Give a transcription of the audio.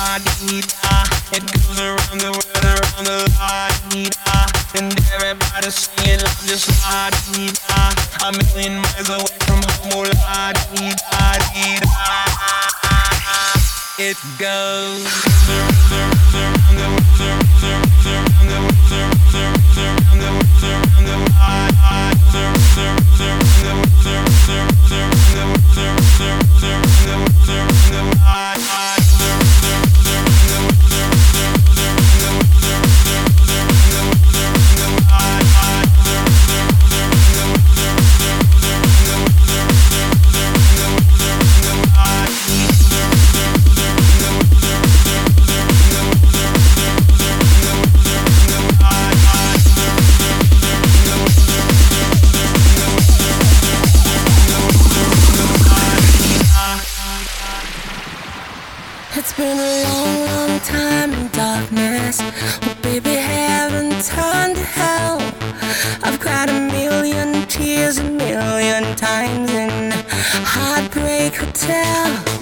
la-di-da. It goes around the world, around the la-di-da. And everybody's singing like just la-di-da. A million miles away from home, oh la-di-da-di-da. It goes around the It's been a long, long time in darkness. Oh, baby, heaven turned to hell. I've cried a million tears a million times in Heartbreak Hotel.